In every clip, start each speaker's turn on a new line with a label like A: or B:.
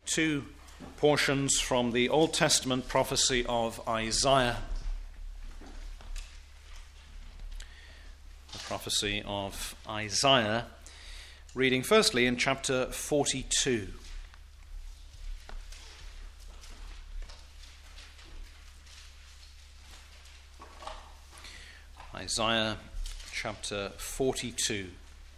A: two portions from the Old Testament prophecy of Isaiah. The prophecy of Isaiah, reading firstly in chapter 42. Isaiah chapter 42.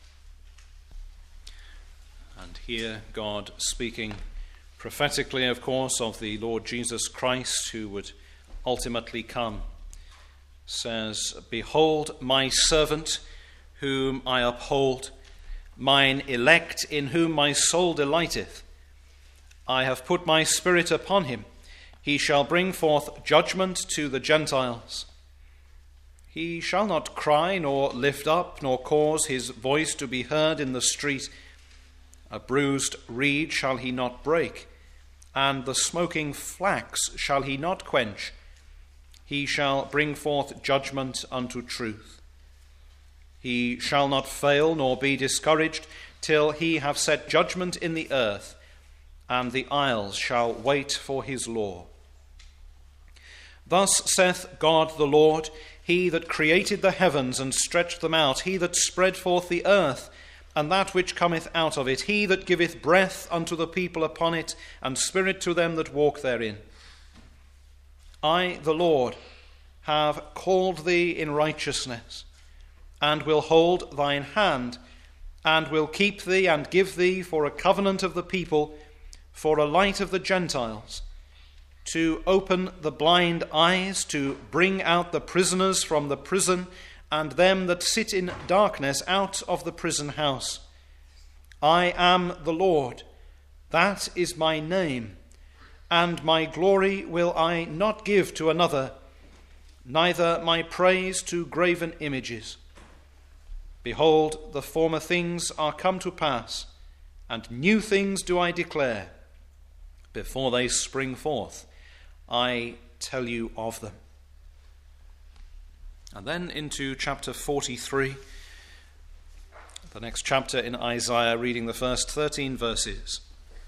A: And here God speaking prophetically, of course, of the Lord Jesus Christ who would ultimately come, says, "Behold my servant whom I uphold, mine elect in whom my soul delighteth. I have put my spirit upon him. He shall bring forth judgment to the Gentiles. He shall not cry nor lift up nor cause his voice to be heard in the street. A bruised reed shall he not break, and the smoking flax shall he not quench. He shall bring forth judgment unto truth. He shall not fail nor be discouraged till he have set judgment in the earth, and the isles shall wait for his law. Thus saith God the Lord, he that created the heavens and stretched them out, he that spread forth the earth, and that which cometh out of it, he that giveth breath unto the people upon it, and spirit to them that walk therein. I, the Lord, have called thee in righteousness, and will hold thine hand, and will keep thee, and give thee for a covenant of the people, for a light of the Gentiles, to open the blind eyes, to bring out the prisoners from the prison, and them that sit in darkness out of the prison house. I am the Lord, that is my name, and my glory will I not give to another, neither my praise to graven images. Behold, the former things are come to pass, and new things do I declare. Before they spring forth, I tell you of them." And then into chapter 43, the next chapter in Isaiah, reading the first 13 verses.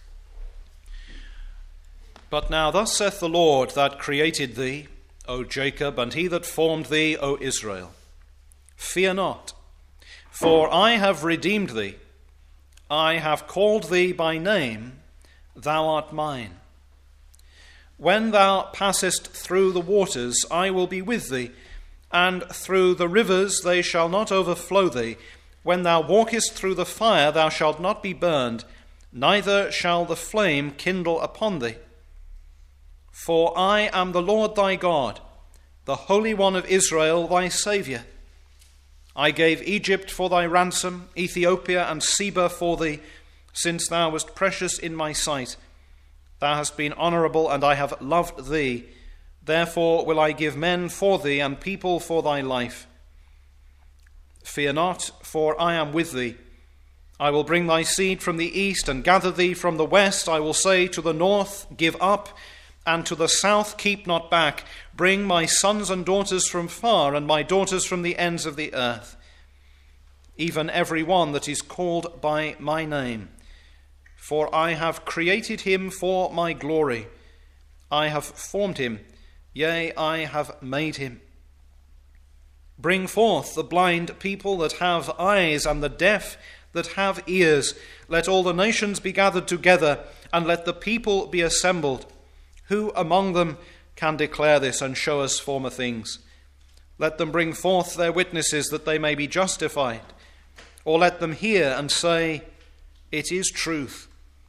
A: "But now thus saith the Lord that created thee, O Jacob, and he that formed thee, O Israel. Fear not, for I have redeemed thee. I have called thee by name, thou art mine. When thou passest through the waters, I will be with thee, and through the rivers they shall not overflow thee. When thou walkest through the fire, thou shalt not be burned, neither shall the flame kindle upon thee. For I am the Lord thy God, the Holy One of Israel, thy Saviour. I gave Egypt for thy ransom, Ethiopia and Seba for thee, since thou wast precious in my sight. Thou hast been honourable, and I have loved thee. Therefore will I give men for thee, and people for thy life. Fear not, for I am with thee. I will bring thy seed from the east, and gather thee from the west. I will say to the north, Give up, and to the south, Keep not back. Bring my sons and daughters from far, and my daughters from the ends of the earth. Even every one that is called by my name. For I have created him for my glory. I have formed him, yea, I have made him. Bring forth the blind people that have eyes, and the deaf that have ears. Let all the nations be gathered together, and let the people be assembled. Who among them can declare this and show us former things? Let them bring forth their witnesses, that they may be justified. Or let them hear and say, It is truth.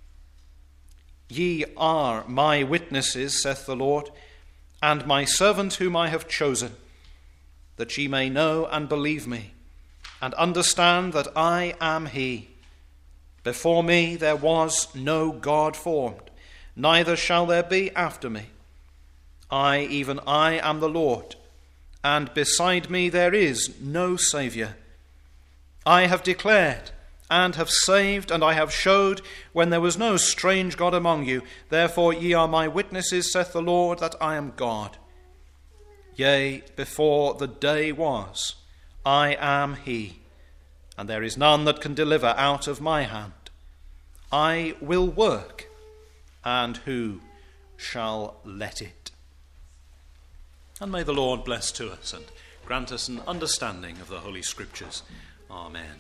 A: Ye are my witnesses, saith the Lord, and my servant whom I have chosen, that ye may know and believe me, and understand that I am he. Before me there was no God formed, neither shall there be after me. I, even I, am the Lord, and beside me there is no Saviour. I have declared and have saved, and I have showed when there was no strange God among you. Therefore ye are my witnesses, saith the Lord, that I am God. Yea, before the day was, I am he, and there is none that can deliver out of my hand. I will work, and who shall let it? And may the Lord bless to us and grant us an understanding of the Holy Scriptures. Amen.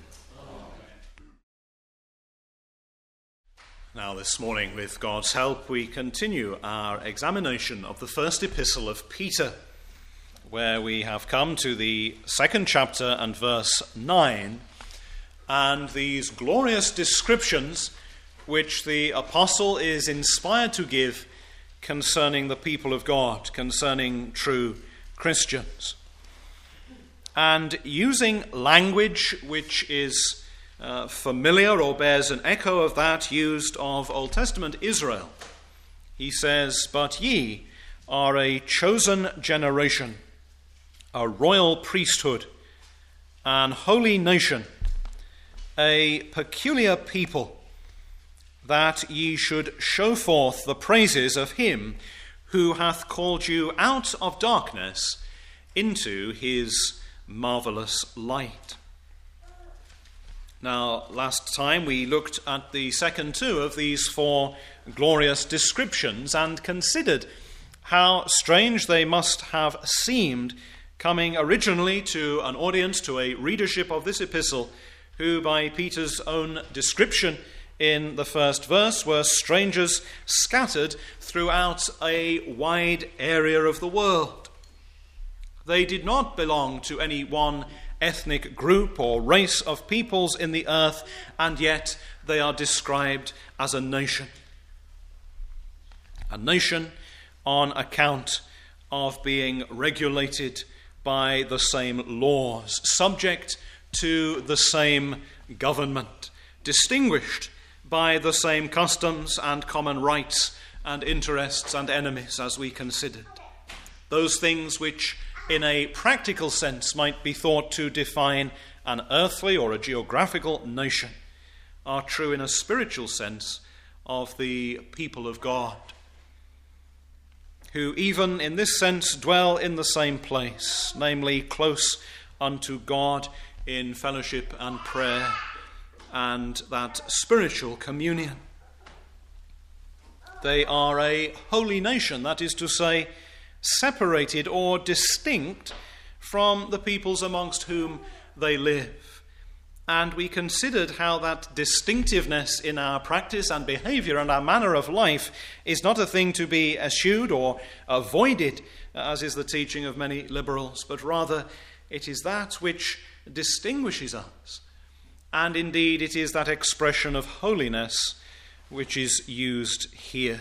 A: Now this morning, with God's help, we continue our examination of the first epistle of Peter, where we have come to the 2nd chapter and verse 9, and these glorious descriptions which the apostle is inspired to give concerning the people of God, concerning true Christians. And using language which is familiar or bears an echo of that used of Old Testament Israel. He says, "But ye are a chosen generation, a royal priesthood, an holy nation, a peculiar people, that ye should show forth the praises of him who hath called you out of darkness into his marvelous light." Now, last time we looked at the second two of these four glorious descriptions and considered how strange they must have seemed, coming originally to an audience, to a readership of this epistle, who by Peter's own description in the first verse were strangers scattered throughout a wide area of the world. They did not belong to any one ethnic group or race of peoples in the earth, and yet they are described as a nation. A nation on account of being regulated by the same laws, subject to the same government, distinguished by the same customs and common rights and interests and enemies, as we considered. Those things which in a practical sense might be thought to define an earthly or a geographical nation are true in a spiritual sense of the people of God, who even in this sense dwell in the same place, namely close unto God in fellowship and prayer and that spiritual communion. They are a holy nation, that is to say, separated or distinct from the peoples amongst whom they live. And we considered how that distinctiveness in our practice and behavior and our manner of life is not a thing to be eschewed or avoided, as is the teaching of many liberals, but rather it is that which distinguishes us. And indeed it is that expression of holiness which is used here.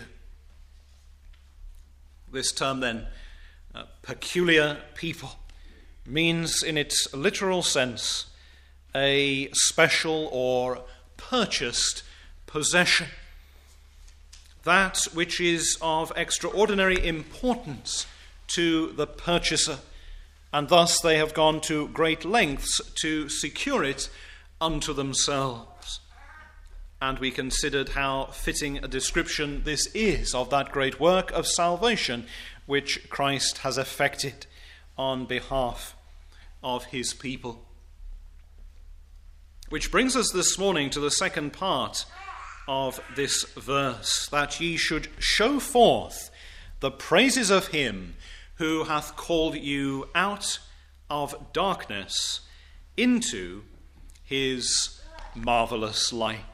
A: This term then, peculiar people, means in its literal sense a special or purchased possession, that which is of extraordinary importance to the purchaser, and thus they have gone to great lengths to secure it unto themselves. And we considered how fitting a description this is of that great work of salvation which Christ has effected on behalf of his people. Which brings us this morning to the second part of this verse, that ye should show forth the praises of him who hath called you out of darkness into his marvelous light.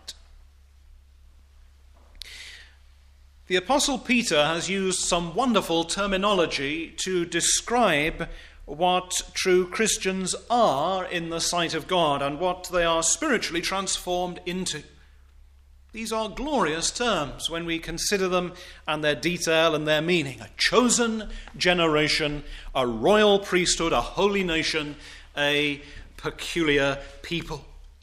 A: The Apostle Peter has used some wonderful terminology to describe what true Christians are in the sight of God and what they are spiritually transformed into. These are glorious terms when we consider them and their detail and their meaning. A chosen generation, a royal priesthood, a holy nation, a peculiar people.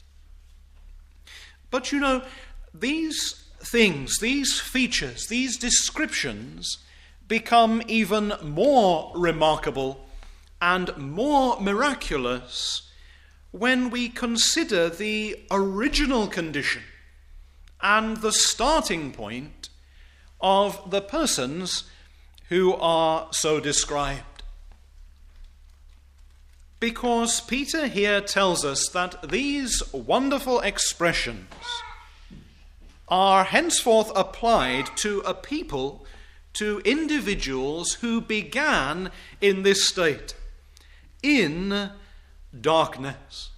A: But you know, these things, these features, these descriptions become even more remarkable and more miraculous when we consider the original condition and the starting point of the persons who are so described. Because Peter here tells us that these wonderful expressions are henceforth applied to a people, to individuals who began in this state, in darkness.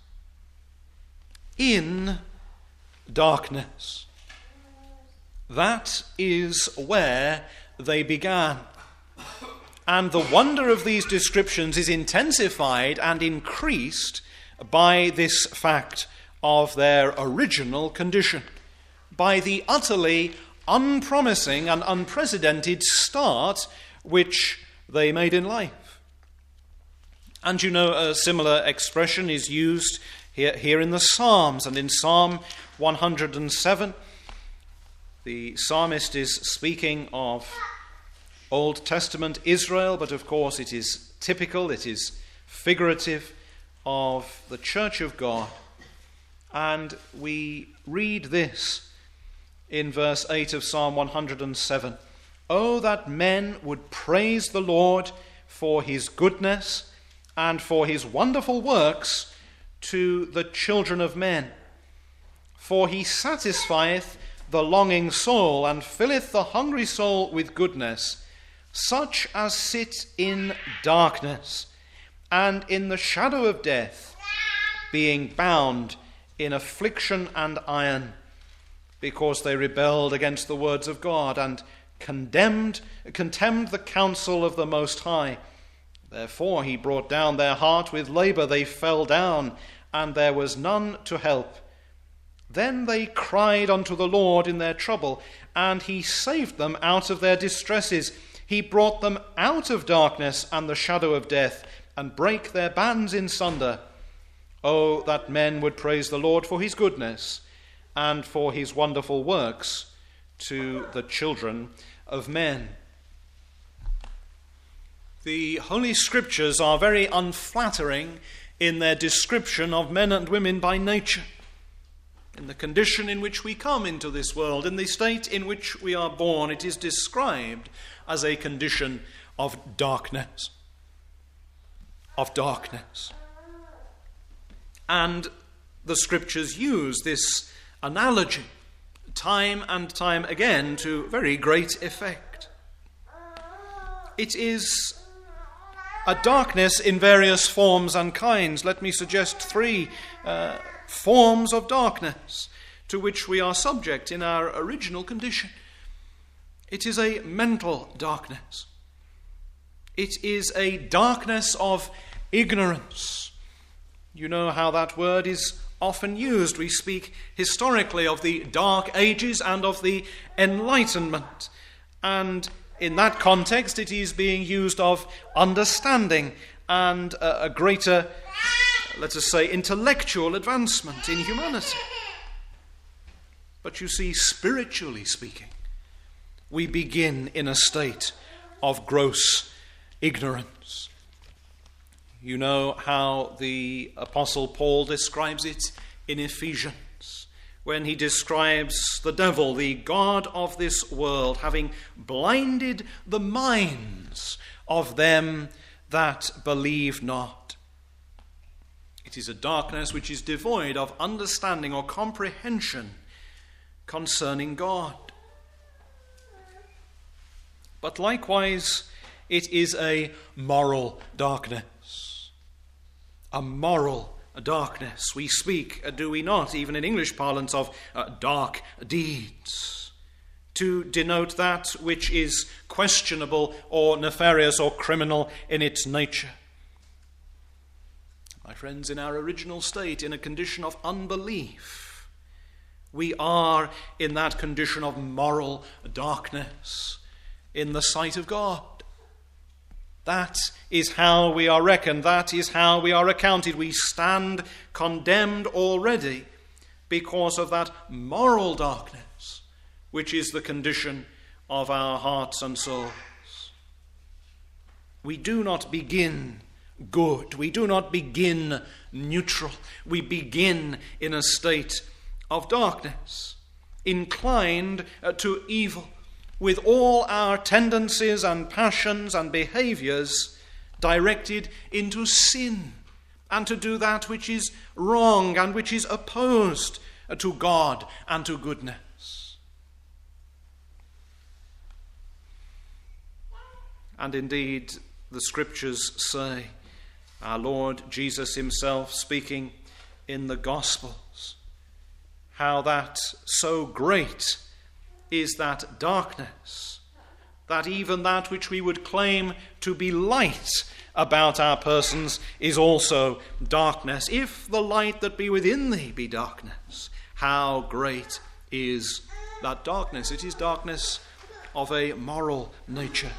A: In darkness. That is where they began. And the wonder of these descriptions is intensified and increased by this fact of their original condition, by the utterly unpromising and unprecedented start which they made in life. And you know, a similar expression is used here in the Psalms, and in Psalm 107, the psalmist is speaking of Old Testament Israel, but of course it is typical, it is figurative of the church of God. And we read this in verse 8 of Psalm 107. Oh, that men would praise the Lord for his goodness and for his wonderful works to the children of men. For he satisfieth the longing soul, and filleth the hungry soul with goodness, such as sit in darkness and in the shadow of death, being bound in affliction and iron, because they rebelled against the words of God, and contemned the counsel of the Most High. Therefore he brought down their heart with labor, they fell down, and there was none to help. Then they cried unto the Lord in their trouble, and he saved them out of their distresses. He brought them out of darkness and the shadow of death, and brake their bands in sunder. Oh, that men would praise the Lord for his goodness, and for his wonderful works to the children of men. The Holy Scriptures are very unflattering in their description of men and women by nature, in the condition in which we come into this world, in the state in which we are born. It is described as a condition of darkness. Of darkness. And the Scriptures use this analogy time and time again to very great effect. It is a darkness in various forms and kinds. Let me suggest three forms of darkness to which we are subject in our original condition. It is a mental darkness. It is a darkness of ignorance. You know how that word is often used. We speak historically of the Dark Ages and of the Enlightenment. And in that context, it is being used of understanding and a greater, let us say, intellectual advancement in humanity. But you see, spiritually speaking, we begin in a state of gross ignorance. You know how the Apostle Paul describes it in Ephesians, when he describes the devil, the god of this world, having blinded the minds of them that believe not. It is a darkness which is devoid of understanding or comprehension concerning God. But likewise, it is a moral darkness. A moral darkness. We speak, do we not, even in English parlance, of dark deeds, to denote that which is questionable or nefarious or criminal in its nature. My friends, in our original state, in a condition of unbelief, we are in that condition of moral darkness in the sight of God. That is how we are reckoned. That is how we are accounted. We stand condemned already because of that moral darkness, which is the condition of our hearts and souls. We do not begin good. We do not begin neutral. We begin in a state of darkness, inclined to evil, with all our tendencies and passions and behaviors directed into sin and to do that which is wrong and which is opposed to God and to goodness. And indeed, the Scriptures say, our Lord Jesus himself speaking in the Gospels, how that so great is that darkness, that even that which we would claim to be light about our persons is also darkness. If the light that be within thee be darkness, how great is that darkness? It is darkness of a moral nature.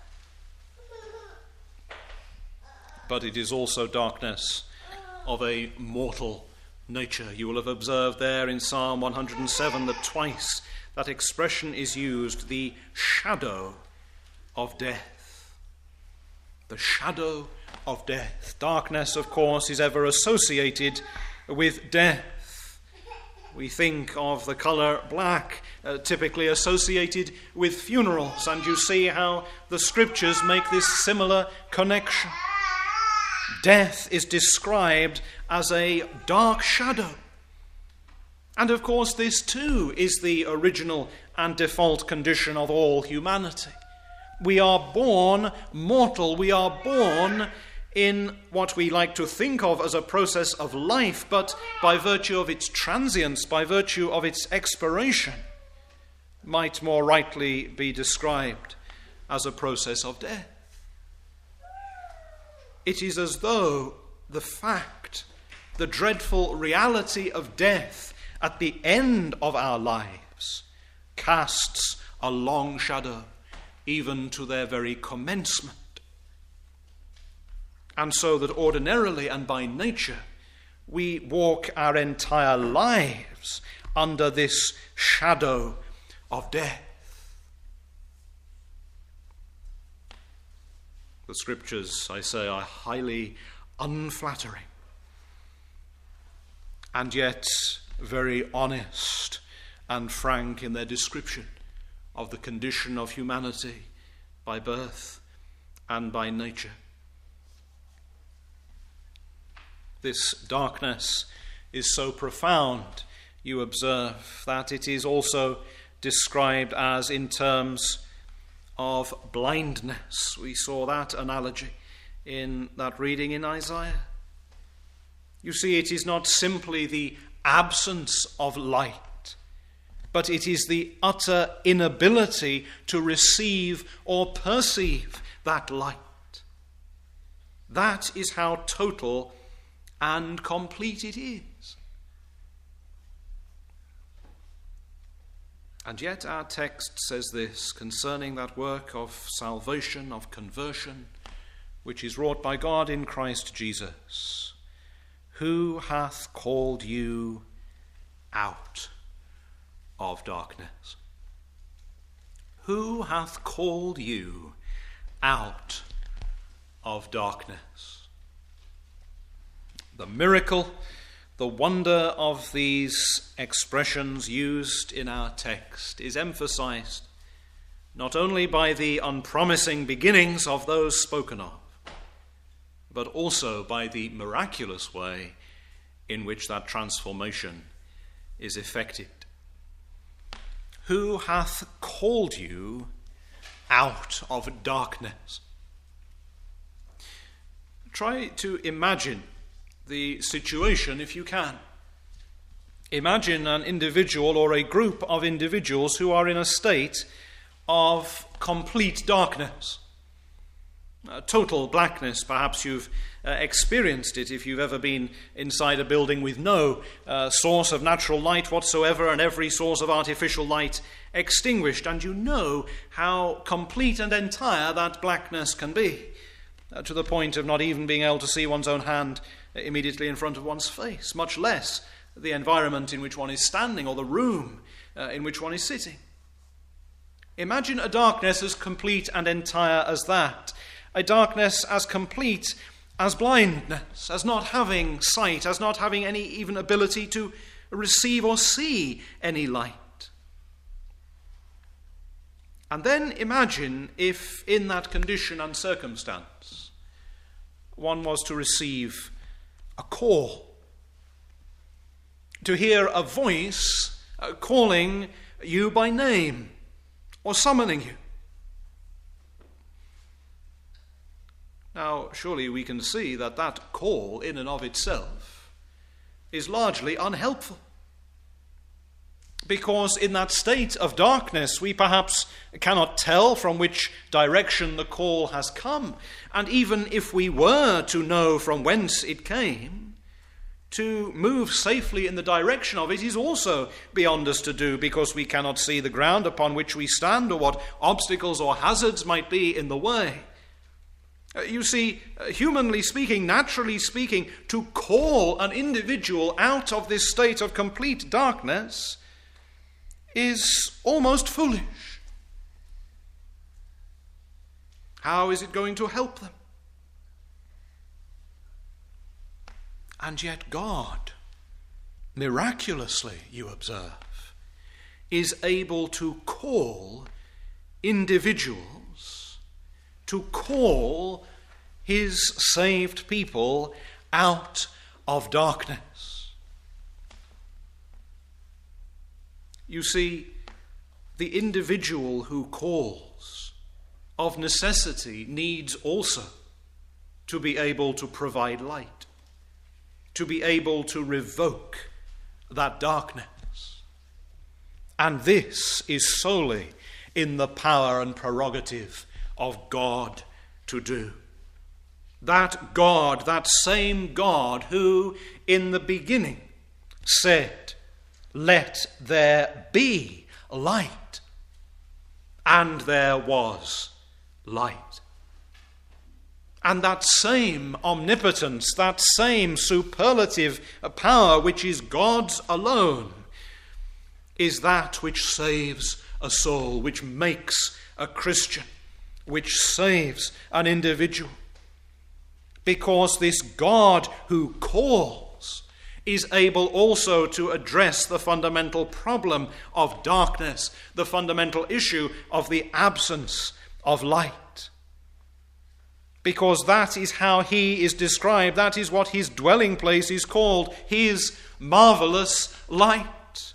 A: But it is also darkness of a mortal nature. You will have observed there in Psalm 107 that twice that expression is used, the shadow of death. The shadow of death. Darkness, of course, is ever associated with death. We think of the colour black, typically associated with funerals, and you see how the Scriptures make this similar connection. Death is described as a dark shadow. And of course, this too is the original and default condition of all humanity. We are born mortal. We are born in what we like to think of as a process of life, but by virtue of its transience, by virtue of its expiration, might more rightly be described as a process of death. It is as though the fact, the dreadful reality of death at the end of our lives casts a long shadow even to their very commencement. And so that ordinarily and by nature we walk our entire lives under this shadow of death. The Scriptures, I say, are highly unflattering and yet very honest and frank in their description of the condition of humanity by birth and by nature. This darkness is so profound, you observe, that it is also described as in terms of blindness. We saw that analogy in that reading in Isaiah. You see, it is not simply the absence of light, but it is the utter inability to receive or perceive that light. That is how total and complete it is. And yet our text says this concerning that work of salvation, of conversion, which is wrought by God in Christ Jesus. Who hath called you out of darkness? Who hath called you out of darkness? The miracle, the wonder of these expressions used in our text is emphasized not only by the unpromising beginnings of those spoken of, but also by the miraculous way in which that transformation is effected. Who hath called you out of darkness? Try to imagine the situation if you can. Imagine an individual or a group of individuals who are in a state of complete darkness. Total blackness. Perhaps you've experienced it if you've ever been inside a building with no source of natural light whatsoever and every source of artificial light extinguished, and you know how complete and entire that blackness can be, to the point of not even being able to see one's own hand immediately in front of one's face, much less the environment in which one is standing or the room in which one is sitting. Imagine a darkness as complete and entire as that. A darkness as complete as blindness, as not having sight, as not having any even ability to receive or see any light. And then imagine if in that condition and circumstance one was to receive a call, to hear a voice calling you by name or summoning you. surely we can see that that call in and of itself is largely unhelpful. Because in that state of darkness, we perhaps cannot tell from which direction the call has come. And even if we were to know from whence it came, to move safely in the direction of it is also beyond us to do, because we cannot see the ground upon which we stand or what obstacles or hazards might be in the way. You see, humanly speaking, naturally speaking, to call an individual out of this state of complete darkness is almost foolish. How is it going to help them? And yet God, miraculously, you observe, is able to call individuals, to call his saved people out of darkness. You see, the individual who calls, of necessity, needs also to be able to provide light, to be able to revoke that darkness. And this is solely in the power and prerogative of God to do. That God, that same God who in the beginning said, "Let there be light," and there was light. And that same omnipotence, that same superlative power which is God's alone, is that which saves a soul, which makes a Christian, which saves an individual. Because this God who calls is able also to address the fundamental problem of darkness, the fundamental issue of the absence of light. Because that is how he is described, that is what his dwelling place is called, his marvelous light.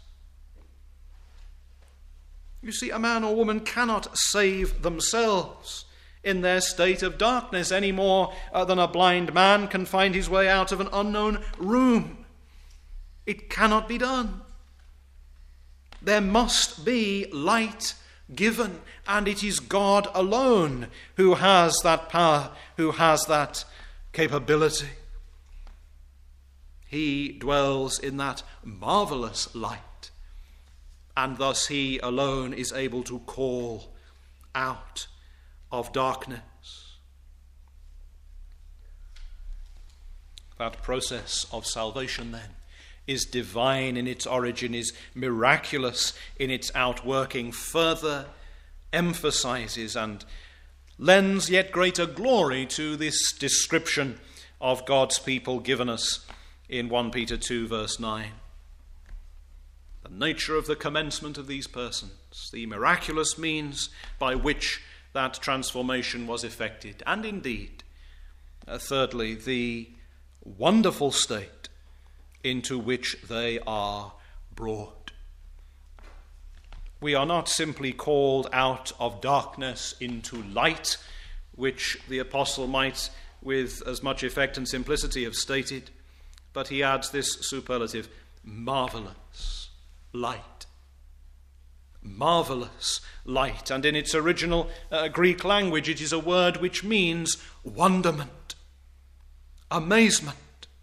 A: You see, a man or woman cannot save themselves in their state of darkness any more than a blind man can find his way out of an unknown room. It cannot be done. There must be light given, and it is God alone who has that power, who has that capability. He dwells in that marvelous light, and thus he alone is able to call out of darkness. That process of salvation, then, is divine in its origin, is miraculous in its outworking, further emphasizes and lends yet greater glory to this description of God's people given us in 1 Peter 2 verse 9. The nature of the commencement of these persons, the miraculous means by which that transformation was effected, and indeed, thirdly, the wonderful state into which they are brought. We are not simply called out of darkness into light, which the apostle might with as much effect and simplicity have stated, but he adds this superlative, marvelous light. Marvelous light. And in its original Greek language, it is a word which means wonderment, amazement.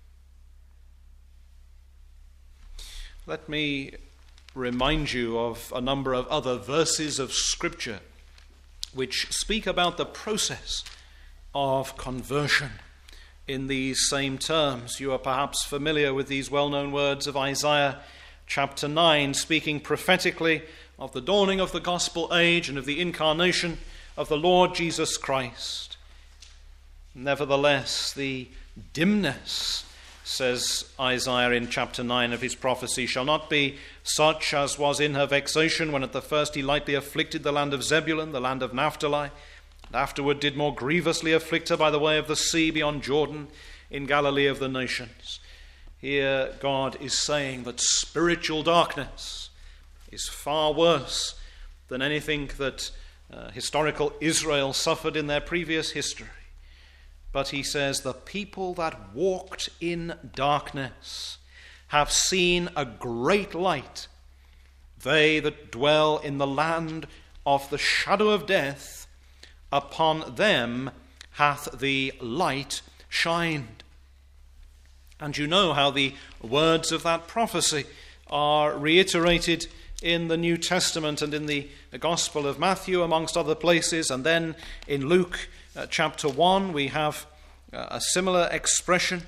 A: Let me remind you of a number of other verses of Scripture which speak about the process of conversion in these same terms. You are perhaps familiar with these well-known words of Isaiah chapter 9, speaking prophetically of the dawning of the gospel age and of the incarnation of the Lord Jesus Christ. Nevertheless, the dimness, says Isaiah in chapter 9 of his prophecy, shall not be such as was in her vexation when at the first he lightly afflicted the land of Zebulun, the land of Naphtali, and afterward did more grievously afflict her by the way of the sea beyond Jordan, in Galilee of the nations. Here God is saying that spiritual darkness is far worse than anything that historical Israel suffered in their previous history. but he says, the people that walked in darkness have seen a great light. They that dwell in the land of the shadow of death, upon them hath the light shined. And you know how the words of that prophecy are reiterated in the New Testament and in the Gospel of Matthew, amongst other places. And then in Luke chapter 1, we have a similar expression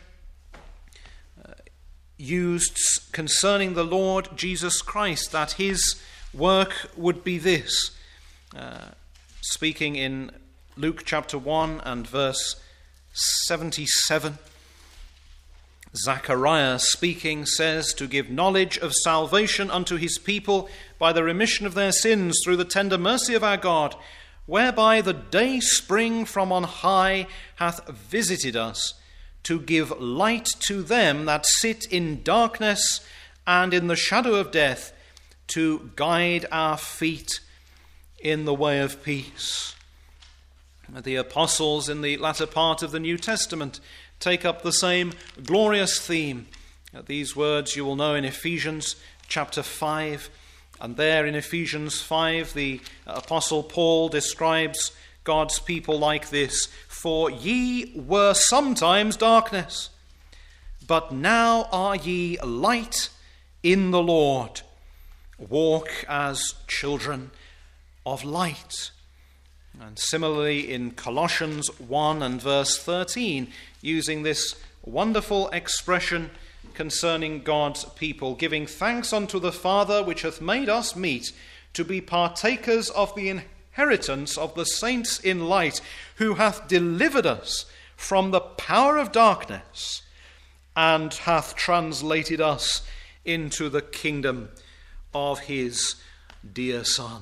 A: used concerning the Lord Jesus Christ, that his work would be this. Speaking in Luke chapter 1 and verse 77, Zechariah speaking says, to give knowledge of salvation unto his people by the remission of their sins through the tender mercy of our God, whereby the day spring from on high hath visited us, to give light to them that sit in darkness and in the shadow of death, to guide our feet in the way of peace. The apostles in the latter part of the New Testament take up the same glorious theme. These words you will know in Ephesians chapter 5. And there in Ephesians 5, the Apostle Paul describes God's people like this: for ye were sometimes darkness, but now are ye light in the Lord. Walk as children of light. And similarly in Colossians 1 and verse 13, using this wonderful expression concerning God's people, giving thanks unto the Father which hath made us meet to be partakers of the inheritance of the saints in light, who hath delivered us from the power of darkness and hath translated us into the kingdom of his dear Son.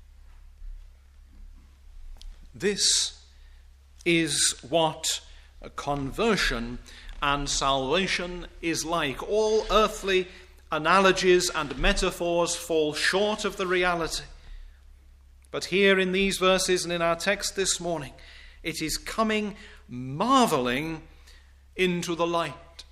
A: This is what a conversion and salvation is like. All earthly analogies and metaphors fall short of the reality. But here in these verses and in our text this morning, it is coming marveling into the light.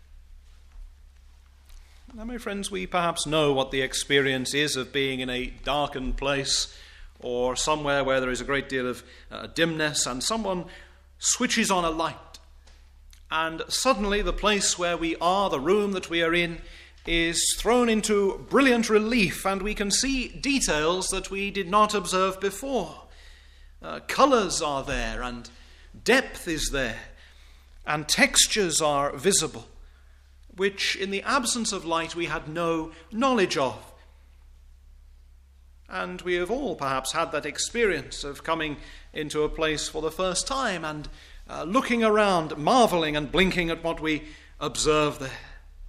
A: Now, my friends, we perhaps know what the experience is of being in a darkened place or somewhere where there is a great deal of dimness, and someone switches on a light. And suddenly the place where we are, the room that we are in, is thrown into brilliant relief, and we can see details that we did not observe before. Colours are there, and depth is there, and textures are visible, which in the absence of light we had no knowledge of. And we have all perhaps had that experience of coming into a place for the first time and looking around, marveling and blinking at what we observe there.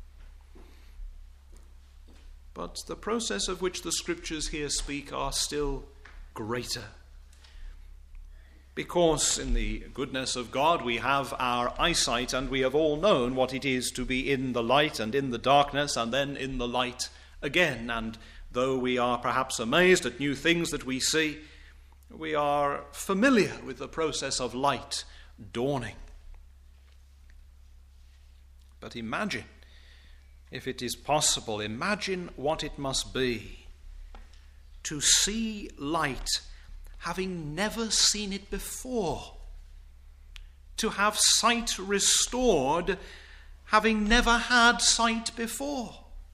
A: But the process of which the scriptures here speak are still greater. Because in the goodness of God we have our eyesight, and we have all known what it is to be in the light and in the darkness and then in the light again. And though we are perhaps amazed at new things that we see, we are familiar with the process of light dawning. But imagine, if it is possible, imagine what it must be to see light having never seen it before, to have sight restored having never had sight before,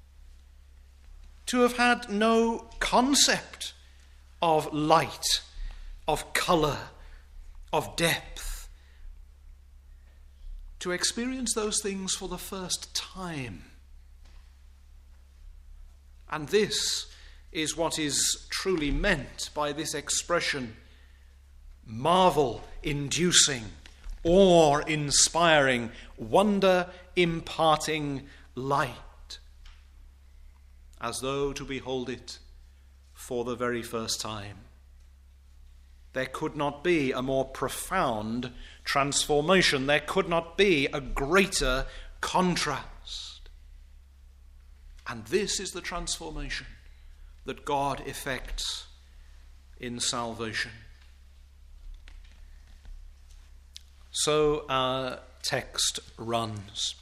A: to have had no concept of light, of colour, of depth, to experience those things for the first time. And this is what is truly meant by this expression, marvel-inducing, awe-inspiring, wonder-imparting light, as though to behold it for the very first time. There could not be a more profound transformation. There could not be a greater contrast. And this is the transformation that God effects in salvation. So our text runs.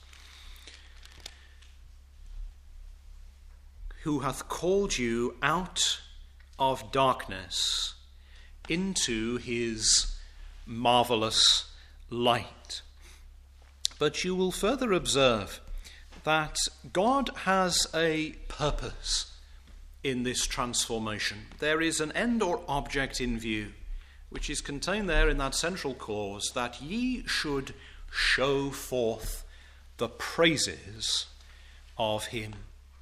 A: Who hath called you out of darkness into his marvelous light. But you will further observe that God has a purpose in this transformation. There is an end or object in view, which is contained there in that central clause, that ye should show forth the praises of him.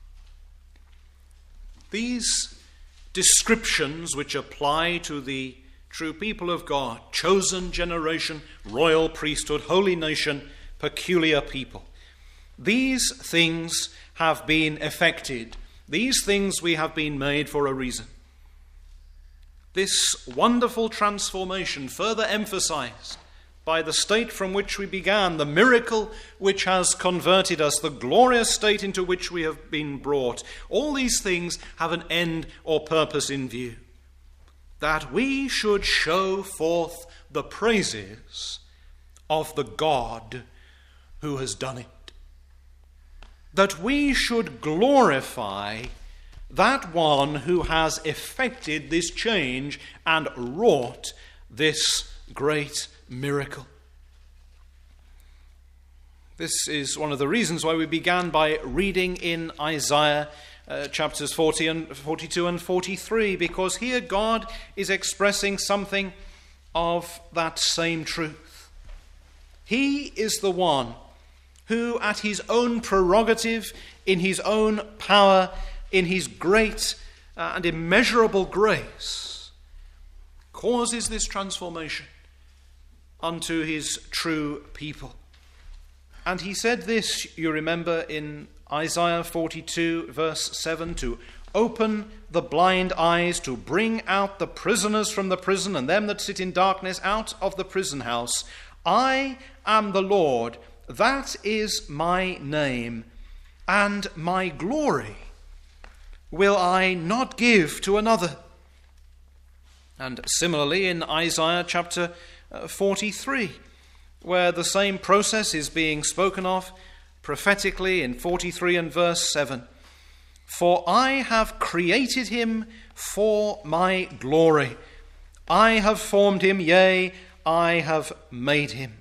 A: These descriptions which apply to the true people of God, chosen generation, royal priesthood, holy nation, peculiar people, these things have been effected. These things we have been made for a reason. This wonderful transformation, further emphasized by the state from which we began, the miracle which has converted us, the glorious state into which we have been brought, all these things have an end or purpose in view. That we should show forth the praises of the God who has done it. That we should glorify that one who has effected this change and wrought this great miracle. This is one of the reasons why we began by reading in Isaiah chapters 42 and 43, because here God is expressing something of that same truth. He is the one who, at his own prerogative, in his own power, in his great and immeasurable grace, causes this transformation unto his true people. And he said this, you remember, in Isaiah 42, verse 7, to open the blind eyes, to bring out the prisoners from the prison, and them that sit in darkness out of the prison house. I am the Lord, that is my name, and my glory will I not give to another. And similarly in Isaiah chapter 43, where the same process is being spoken of prophetically in 43 and verse 7. For I have created him for my glory. I have formed him, yea, I have made him.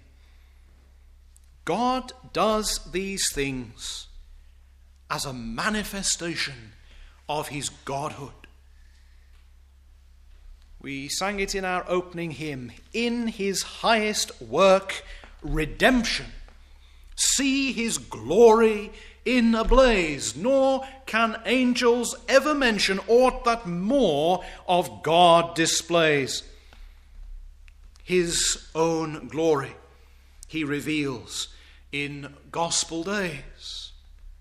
A: God does these things as a manifestation of his Godhood. We sang it in our opening hymn, in his highest work, redemption. See his glory in a blaze, nor can angels ever mention aught that more of God displays. His own glory he reveals in gospel days.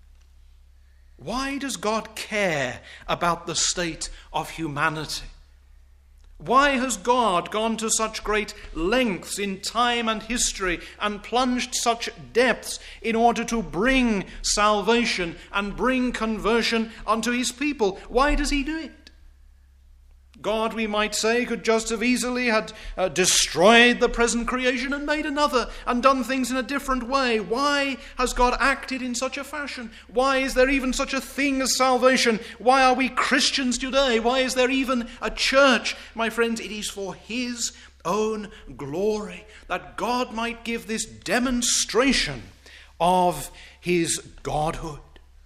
A: Why does God care about the state of humanity? Why has God gone to such great lengths in time and history and plunged such depths in order to bring salvation and bring conversion unto his people? Why does he do it? God, we might say, could just have easily had destroyed the present creation and made another and done things in a different way. Why has God acted in such a fashion? Why is there even such a thing as salvation? Why are we Christians today? Why is there even a church? My friends, it is for his own glory, that God might give this demonstration of his Godhood.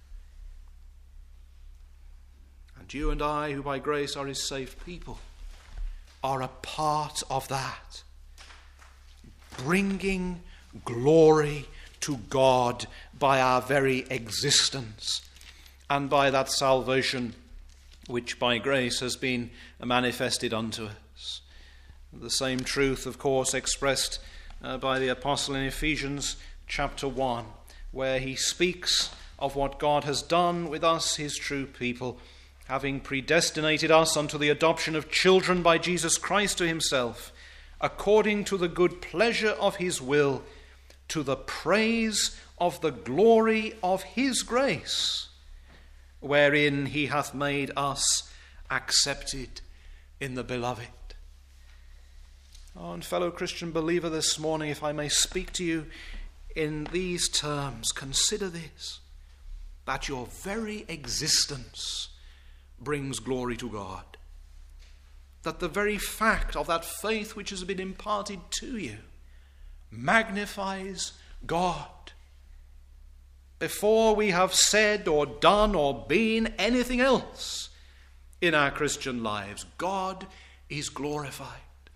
A: You and I, who by grace are his saved people, are a part of that, bringing glory to God by our very existence and by that salvation which by grace has been manifested unto us. The same truth, of course, expressed by the apostle in Ephesians chapter 1, where he speaks of what God has done with us, his true people, having predestinated us unto the adoption of children by Jesus Christ to himself, according to the good pleasure of his will, to the praise of the glory of his grace, wherein he hath made us accepted in the beloved. Oh, and fellow Christian believer, this morning, if I may speak to you in these terms, consider this, that your very existence brings glory to God. That the very fact of that faith which has been imparted to you magnifies God. Before we have said or done or been anything else in our Christian lives, God is glorified.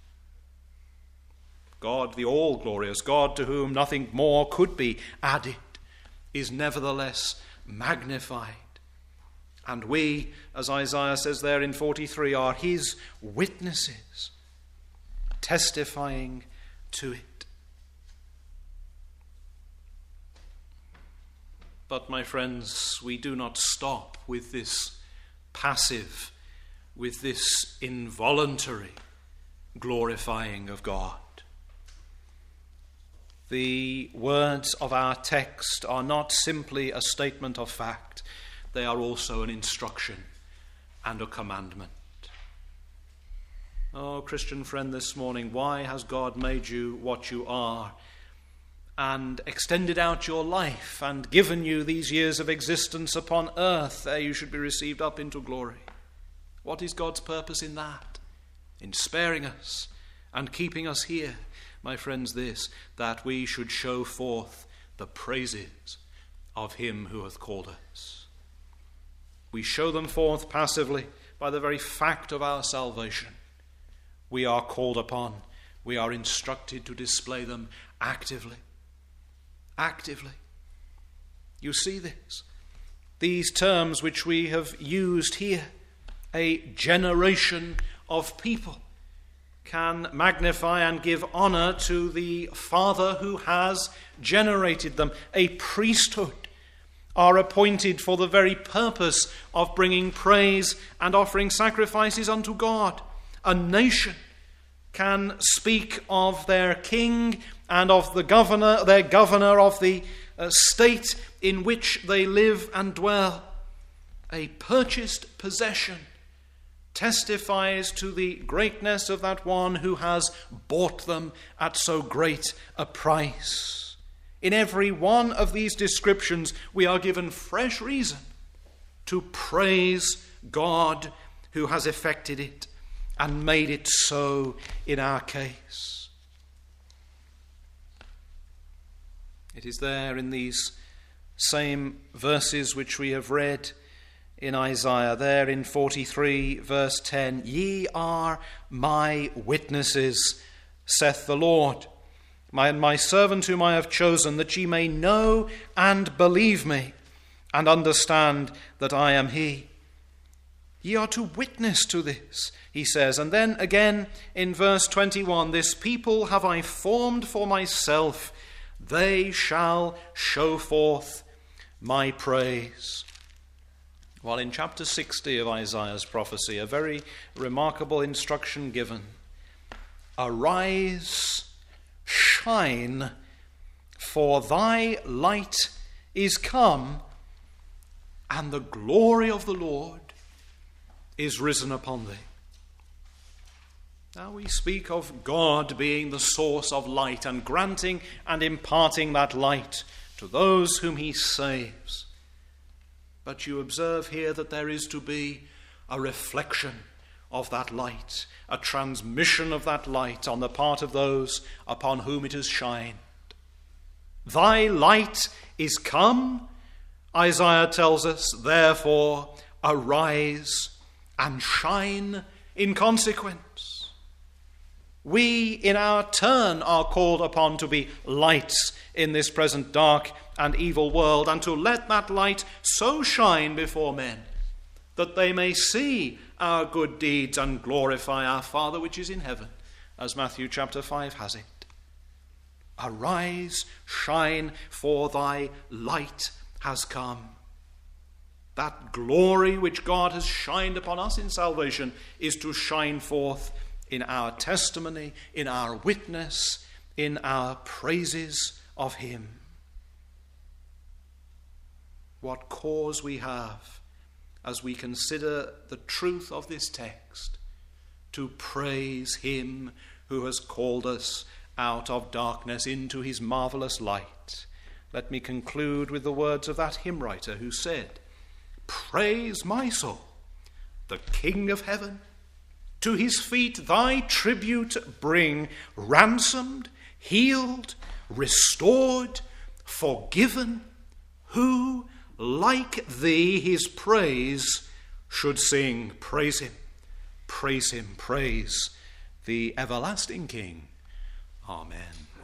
A: God, the all-glorious God, to whom nothing more could be added, is nevertheless magnified. And we, as Isaiah says there in 43, are his witnesses, testifying to it. But, my friends, we do not stop with this passive, with this involuntary glorifying of God. The words of our text are not simply a statement of fact. They are also an instruction and a commandment. Oh, Christian friend, this morning, why has God made you what you are and extended out your life and given you these years of existence upon earth? There you should be received up into glory. What is God's purpose in that? In sparing us and keeping us here? My friends, this, that we should show forth the praises of him who hath called us. We show them forth passively by the very fact of our salvation. We are called upon, we are instructed to display them actively. Actively. You see this? These terms which we have used here, a generation of people, can magnify and give honor to the Father who has generated them. A priesthood are appointed for the very purpose of bringing praise and offering sacrifices unto God. A nation can speak of their king and of the governor, their governor of the state in which they live and dwell. A purchased possession testifies to the greatness of that one who has bought them at so great a price. In every one of these descriptions, we are given fresh reason to praise God who has effected it and made it so in our case. It is there in these same verses which we have read in Isaiah, there in 43 verse 10, "Ye are my witnesses, saith the Lord, my servant whom I have chosen, that ye may know and believe me, and understand that I am he." Ye are to witness to this, he says. And then again in verse 21, "This people have I formed for myself, they shall show forth my praise." While in chapter 60 of Isaiah's prophecy, a very remarkable instruction given. "Arise, shine, for thy light is come, and the glory of the Lord is risen upon thee." Now we speak of God being the source of light and granting and imparting that light to those whom he saves. But you observe here that there is to be a reflection of that light, a transmission of that light on the part of those upon whom it has shined. Thy light is come, Isaiah tells us, therefore arise and shine in consequence. We, in our turn, are called upon to be lights in this present dark and evil world, and to let that light so shine before men that they may see our good deeds and glorify our Father which is in heaven, as Matthew chapter 5 has it. Arise, shine, for thy light has come. That glory which God has shined upon us in salvation is to shine forth in our testimony, in our witness, in our praises of him. What cause we have, as we consider the truth of this text, to praise him who has called us out of darkness into his marvelous light. Let me conclude with the words of that hymn writer who said, "Praise my soul, the King of heaven. To his feet thy tribute bring, ransomed, healed, restored, forgiven. Who, like thee, his praise should sing?" Praise him, praise him, praise the everlasting King. Amen.